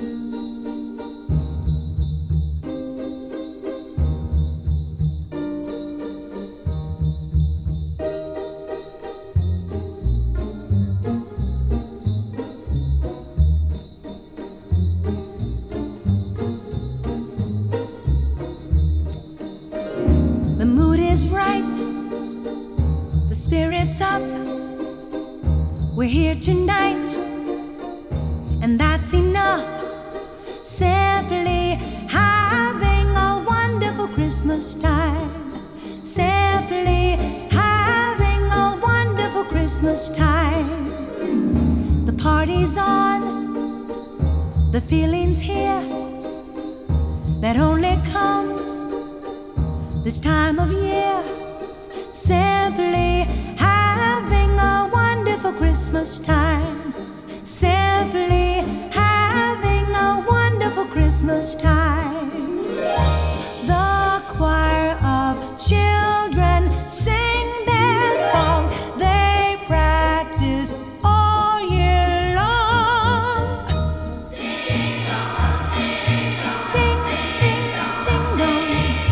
The mood is right, the spirit's up. We're here tonight, and that's enough. Simply having a wonderful Christmas time. Simply having a wonderful Christmas time. The party's on, the feeling's here, that only comes this time of year. Simply having a wonderful Christmas time. Simply having a wonderful Christmas time. The choir of children sing their song. They practice all year long. Ding dong, ding dong, ding ding ding dong.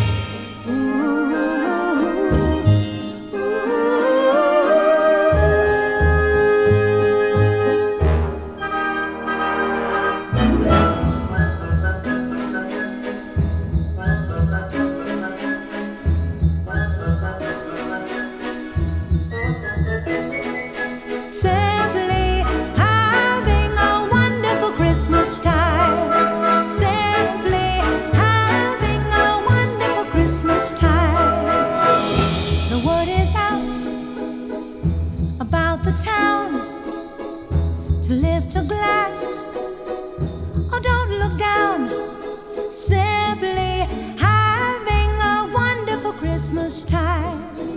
Simply having a wonderful Christmas time. Simply having a wonderful Christmas time. The word is out about the town to lift a glass. Oh, don't look down. Simply having a wonderful Christmas time.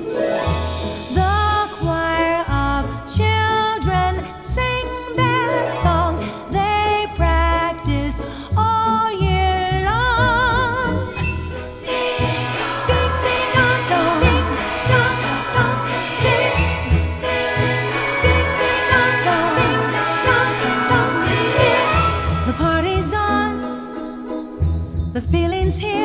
The choir of children sing their song. They practice all year long. Ding ding ding dong dong, ding dong dong, ding ding ding ding dong dong, ding dong dong, ding. The party's on, the feeling's here.